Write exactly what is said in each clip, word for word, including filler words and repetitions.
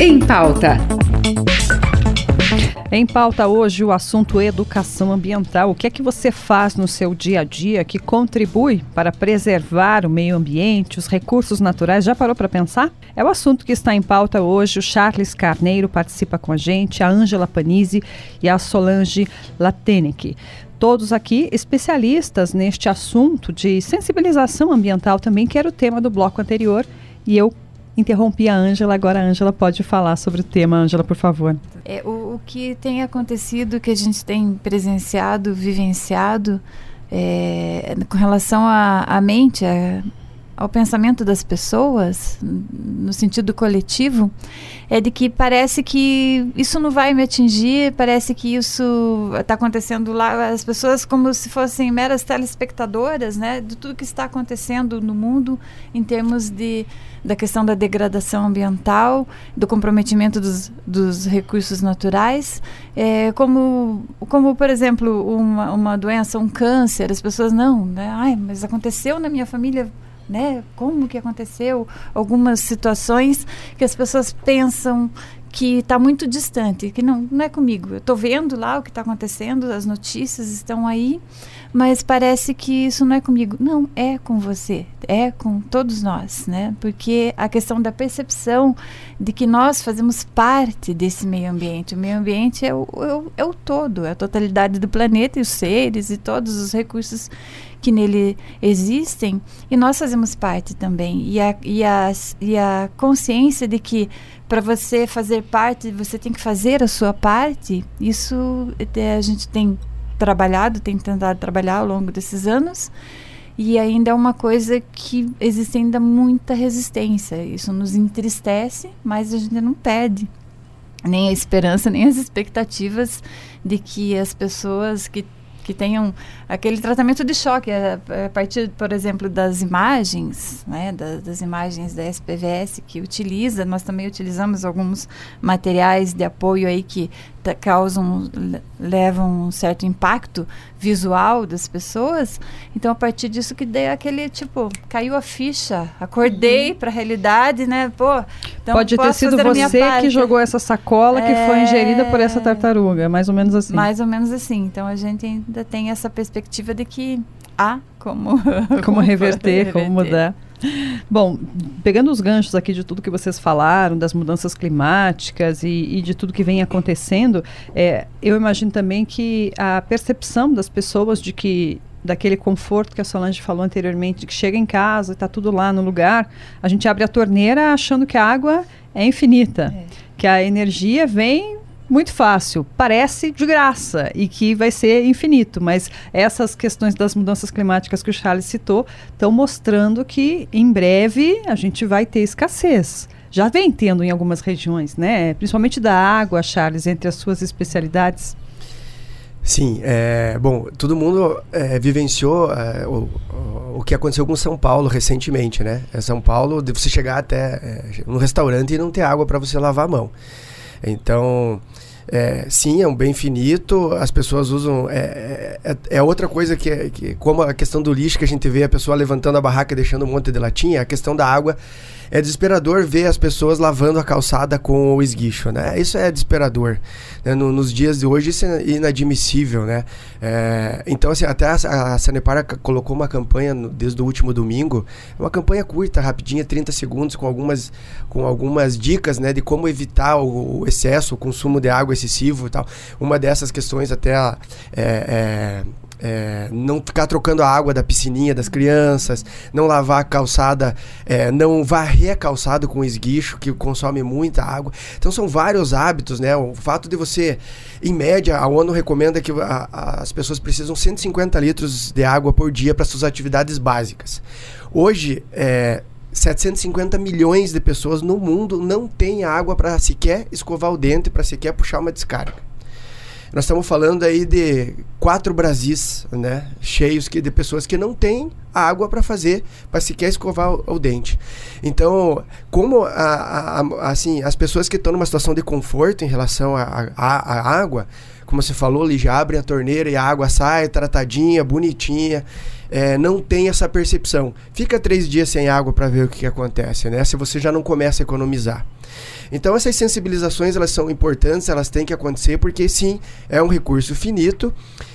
Em Pauta. Em pauta hoje o assunto educação ambiental. O que é que você faz no seu dia a dia que contribui para preservar o meio ambiente, os recursos naturais? Já parou para pensar? É o assunto que está em pauta hoje. O Charles Carneiro participa com a gente, a Ângela Panizzi e a Solange Latenick. Todos aqui especialistas neste assunto de sensibilização ambiental também, que era o tema do bloco anterior. E eu interrompi a Ângela, agora a Ângela pode falar sobre o tema. Ângela, por favor. É, o, o que tem acontecido, que a gente tem presenciado, vivenciado, é, com relação à mente, a, ao pensamento das pessoas, no sentido coletivo, é de que parece que isso não vai me atingir, parece que isso está acontecendo lá, as pessoas como se fossem meras telespectadoras, né, de tudo que está acontecendo no mundo em termos de da questão da degradação ambiental, do comprometimento dos, dos recursos naturais, é, como, como, por exemplo, uma, uma doença, um câncer, as pessoas não, né? Ai, mas aconteceu na minha família, né? Como que aconteceu? Algumas situações que as pessoas pensam que está muito distante, que não, não é comigo. Eu estou vendo lá o que está acontecendo, as notícias estão aí, mas parece que isso não é comigo. Não, é com você, é com todos nós, né? Porque a questão da percepção de que nós fazemos parte desse meio ambiente. O meio ambiente é o, é o, é o todo, é a totalidade do planeta e os seres e todos os recursos que nele existem, e nós fazemos parte também. E a, e a, e a consciência de que para você fazer parte, você tem que fazer a sua parte, isso é, a gente tem trabalhado, tem tentado trabalhar ao longo desses anos, e ainda é uma coisa que existe ainda muita resistência. Isso nos entristece, mas a gente não perde nem a esperança, nem as expectativas de que as pessoas que que tenham aquele tratamento de choque, a, a partir, por exemplo, das imagens, né, das, das imagens da S P V S que utiliza, nós também utilizamos alguns materiais de apoio aí que t- causam, levam um certo impacto visual das pessoas. Então, a partir disso que deu aquele, tipo, caiu a ficha, acordei uhum. para a realidade, né, pô, então pode ter sido você que jogou essa sacola é... que foi ingerida por essa tartaruga, mais ou menos assim. Mais ou menos assim, então a gente ainda tem essa perspectiva de que há como... como reverter, reverter, como mudar. Bom, pegando os ganchos aqui de tudo que vocês falaram, das mudanças climáticas e, e de tudo que vem acontecendo, é, eu imagino também que a percepção das pessoas de que daquele conforto que a Solange falou anteriormente, de que chega em casa e está tudo lá no lugar, a gente abre a torneira achando que a água é infinita, é. que a energia vem muito fácil, parece de graça e que vai ser infinito, mas essas questões das mudanças climáticas que o Charles citou estão mostrando que em breve a gente vai ter escassez. Já vem tendo em algumas regiões, né? Principalmente da água, Charles, entre as suas especialidades. Sim, é, bom, todo mundo é, vivenciou é, o, o que aconteceu com São Paulo recentemente, né? É São Paulo, de você chegar até é, um restaurante e não ter água para você lavar a mão. Então, é, sim, é um bem finito, as pessoas usam, é, é, é outra coisa que, é, que, como a questão do lixo que a gente vê a pessoa levantando a barraca e deixando um monte de latinha, a questão da água, é desesperador ver as pessoas lavando a calçada com o esguicho, né? Isso é desesperador, né? No, nos dias de hoje isso é inadmissível, né? É, então, assim, até a, a Sanepar colocou uma campanha no, desde o último domingo, uma campanha curta, rapidinha, trinta segundos, com algumas, com algumas dicas, né, de como evitar o, o excesso, o consumo de água excessivo e tal. Uma dessas questões até é, é É, não ficar trocando a água da piscininha das crianças, não lavar a calçada, é, não varrer a calçada com esguicho, que consome muita água. Então são vários hábitos, né? O fato de você, em média, a ONU recomenda que a, a, as pessoas precisam cento e cinquenta litros de água por dia para suas atividades básicas. Hoje, é, setecentos e cinquenta milhões de pessoas no mundo não têm água para sequer escovar o dente, para sequer puxar uma descarga. Nós estamos falando aí de quatro Brasis, né, cheios que, de pessoas que não têm água para fazer, para sequer escovar o, o dente. Então, como a, a, a, assim, as pessoas que estão numa situação de conforto em relação à água, como você falou, ali já abrem a torneira e a água sai tratadinha, bonitinha, é, não tem essa percepção. Fica três dias sem água para ver o que, que acontece, né? Se você já não começa a economizar. Então essas sensibilizações, elas são importantes, elas têm que acontecer, porque sim, é um recurso finito.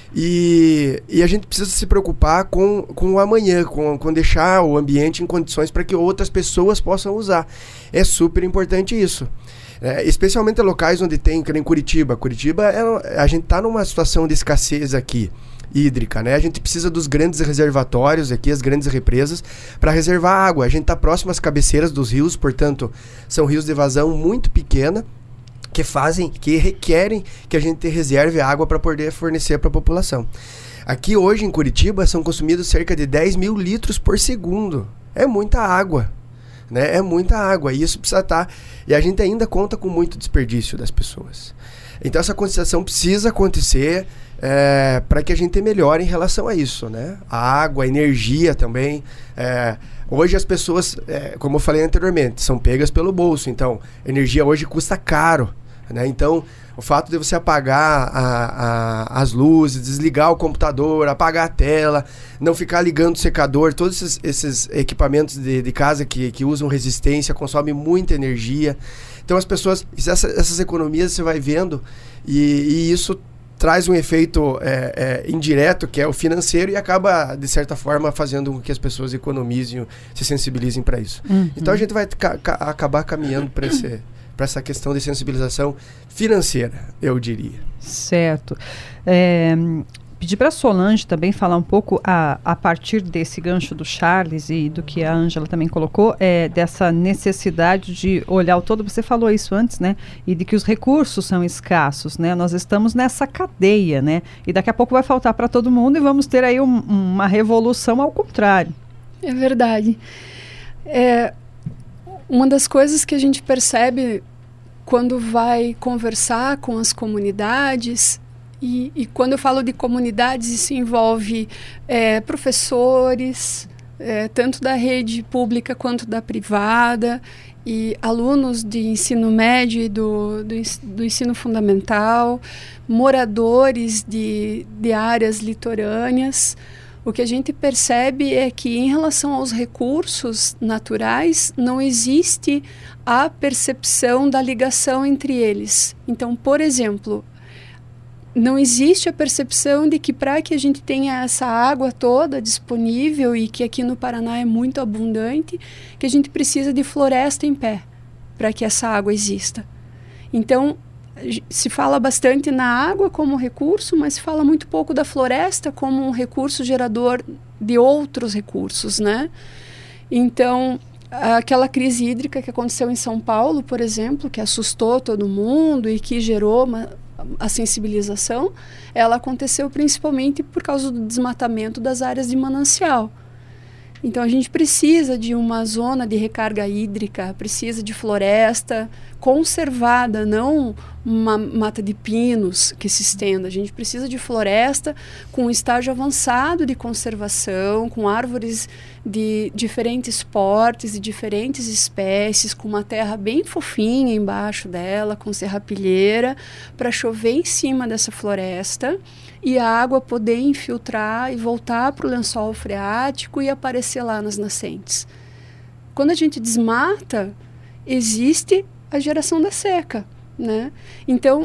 E, e a gente precisa se preocupar com, com o amanhã, com, com deixar o ambiente em condições para que outras pessoas possam usar. É super importante isso. É, especialmente em locais onde tem, como em Curitiba. Curitiba, é, a gente está numa situação de escassez aqui, hídrica, né? A gente precisa dos grandes reservatórios aqui, as grandes represas, para reservar água. A gente está próximo às cabeceiras dos rios, portanto, são rios de vazão muito pequena, que fazem, que requerem que a gente reserve água para poder fornecer para a população. Aqui hoje em Curitiba são consumidos cerca de dez mil litros por segundo. É muita água, né? É muita água, e isso precisa estar... E a gente ainda conta com muito desperdício das pessoas. Então essa conscientização precisa acontecer é, para que a gente melhore em relação a isso, né? A água, a energia também. É, hoje as pessoas, é, como eu falei anteriormente, são pegas pelo bolso. Então, energia hoje custa caro. Né? Então, o fato de você apagar a, a, as luzes, desligar o computador, apagar a tela, não ficar ligando o secador, todos esses, esses equipamentos de, de casa que, que usam resistência, consomem muita energia. Então, as pessoas, essa, essas economias você vai vendo, e, e isso traz um efeito é, é, indireto, que é o financeiro, e acaba, de certa forma, fazendo com que as pessoas economizem, se sensibilizem para isso. Uhum. Então, a gente vai ca- ca- acabar caminhando para esse... para essa questão de sensibilização financeira, eu diria. Certo. É, pedir para a Solange também falar um pouco a, a partir desse gancho do Charles e do que a Ângela também colocou, é, dessa necessidade de olhar o todo, você falou isso antes, né? E de que os recursos são escassos, né? Nós estamos nessa cadeia, né? E daqui a pouco vai faltar para todo mundo e vamos ter aí um, uma revolução ao contrário. É verdade. É... Uma das coisas que a gente percebe quando vai conversar com as comunidades, e, e quando eu falo de comunidades, isso envolve é, professores, é, tanto da rede pública quanto da privada, e alunos de ensino médio e do, do, do ensino fundamental, moradores de, de áreas litorâneas. O que a gente percebe é que, em relação aos recursos naturais, não existe a percepção da ligação entre eles. Então, por exemplo, não existe a percepção de que, para que a gente tenha essa água toda disponível, e que aqui no Paraná é muito abundante, que a gente precisa de floresta em pé para que essa água exista. Então, se fala bastante na água como recurso, mas se fala muito pouco da floresta como um recurso gerador de outros recursos, né? Então, aquela crise hídrica que aconteceu em São Paulo, por exemplo, que assustou todo mundo e que gerou uma, a sensibilização, ela aconteceu principalmente por causa do desmatamento das áreas de manancial. Então, a gente precisa de uma zona de recarga hídrica, precisa de floresta conservada, não uma mata de pinos que se estenda. A gente precisa de floresta com um estágio avançado de conservação, com árvores de diferentes portes e diferentes espécies, com uma terra bem fofinha embaixo dela, com serrapilheira, para chover em cima dessa floresta e a água poder infiltrar e voltar para o lençol freático e aparecer lá nas nascentes. Quando a gente desmata, existe a geração da seca, né? Então,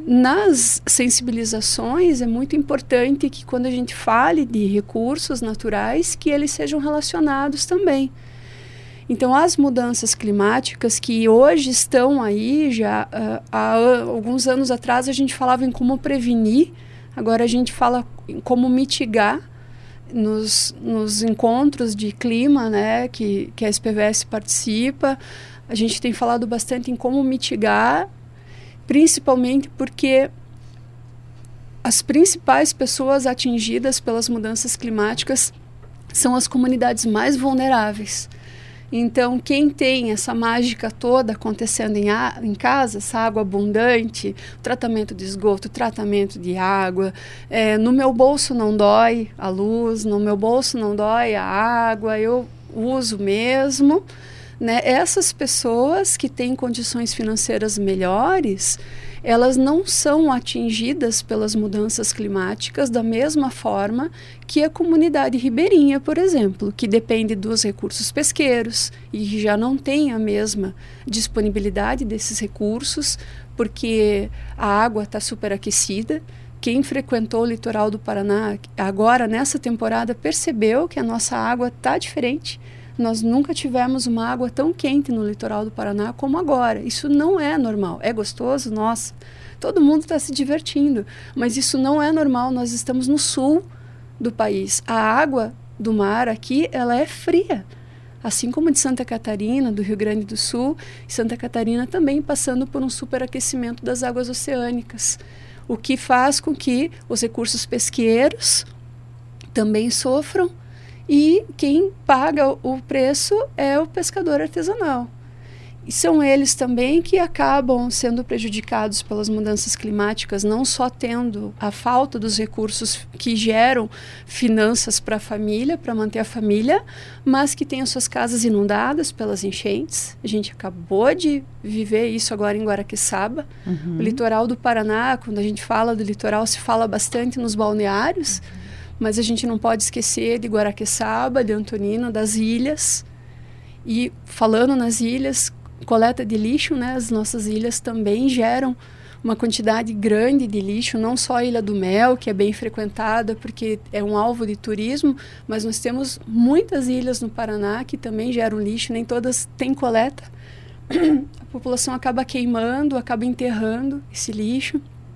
nas sensibilizações, é muito importante que, quando a gente fale de recursos naturais, que eles sejam relacionados também. Então, as mudanças climáticas que hoje estão aí, já uh, há alguns anos atrás a gente falava em como prevenir, agora a gente fala em como mitigar. Nos, nos encontros de clima, né, que, que a S P V S participa, a gente tem falado bastante em como mitigar, principalmente porque as principais pessoas atingidas pelas mudanças climáticas são as comunidades mais vulneráveis. Então, quem tem essa mágica toda acontecendo em, a, em casa, essa água abundante, tratamento de esgoto, tratamento de água, é, no meu bolso não dói a luz, no meu bolso não dói a água, eu uso mesmo, né? Essas pessoas que têm condições financeiras melhores, elas não são atingidas pelas mudanças climáticas da mesma forma que a comunidade ribeirinha, por exemplo, que depende dos recursos pesqueiros e que já não tem a mesma disponibilidade desses recursos, porque a água está superaquecida. Quem frequentou o litoral do Paraná agora, nessa temporada, percebeu que a nossa água está diferente. Nós nunca tivemos uma água tão quente no litoral do Paraná como agora. Isso não é normal. É gostoso? Nossa, todo mundo está se divertindo. Mas isso não é normal. Nós estamos no sul do país. A água do mar aqui, ela é fria. Assim como de Santa Catarina, do Rio Grande do Sul, Santa Catarina também passando por um superaquecimento das águas oceânicas. O que faz com que os recursos pesqueiros também sofram. E quem paga o preço é o pescador artesanal. E são eles também que acabam sendo prejudicados pelas mudanças climáticas, não só tendo a falta dos recursos que geram finanças para a família, para manter a família, mas que têm as suas casas inundadas pelas enchentes. A gente acabou de viver isso agora em Guaraqueçaba. Uhum. O litoral do Paraná, quando a gente fala do litoral, se fala bastante nos balneários, uhum. Mas a gente não pode esquecer de Guaraqueçaba, de Antonina, das ilhas. E falando nas ilhas, coleta de lixo, né? As nossas ilhas também geram uma quantidade grande de lixo, não só a Ilha do Mel, que é bem frequentada porque é um alvo de turismo, mas nós temos muitas ilhas no Paraná que também geram lixo, nem todas têm coleta. A população acaba queimando, acaba enterrando esse lixo.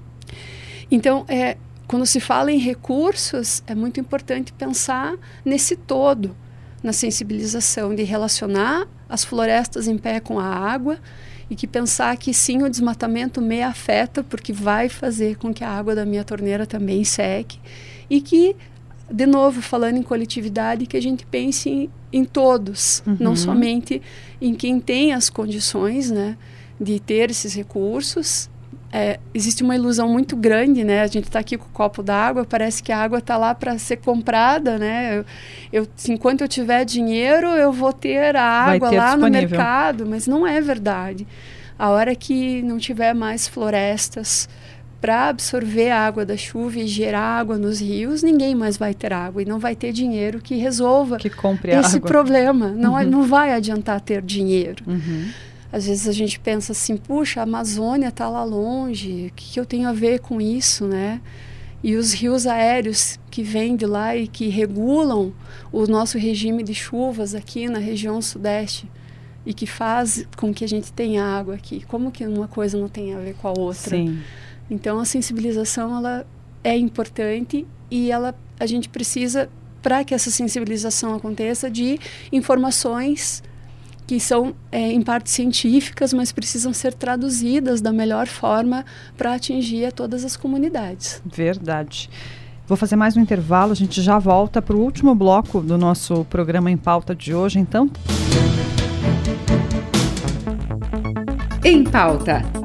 Então, é... Quando se fala em recursos, é muito importante pensar nesse todo, na sensibilização de relacionar as florestas em pé com a água e que pensar que sim, o desmatamento me afeta porque vai fazer com que a água da minha torneira também seque e que, de novo, falando em coletividade, que a gente pense em, em todos, uhum. Não somente em quem tem as condições, né, de ter esses recursos. É, existe uma ilusão muito grande, né? A gente está aqui com o copo d'água, parece que a água está lá para ser comprada, né? Eu, eu, enquanto eu tiver dinheiro, eu vou ter a água ter lá disponível no mercado, mas não é verdade. A hora que não tiver mais florestas para absorver a água da chuva e gerar água nos rios, ninguém mais vai ter água e não vai ter dinheiro que resolva que compre esse água. problema. Não, uhum. não vai adiantar ter dinheiro. Uhum. Às vezes a gente pensa assim, puxa, a Amazônia está lá longe, o que, que eu tenho a ver com isso, né? E os rios aéreos que vêm de lá e que regulam o nosso regime de chuvas aqui na região sudeste e que faz com que a gente tenha água aqui. Como que uma coisa não tem a ver com a outra? Sim. Então a sensibilização ela é importante e ela, a gente precisa, para que essa sensibilização aconteça, de informações que são, é, em parte, científicas, mas precisam ser traduzidas da melhor forma para atingir a todas as comunidades. Verdade. Vou fazer mais um intervalo, a gente já volta para o último bloco do nosso programa Em Pauta de hoje, então. Em Pauta,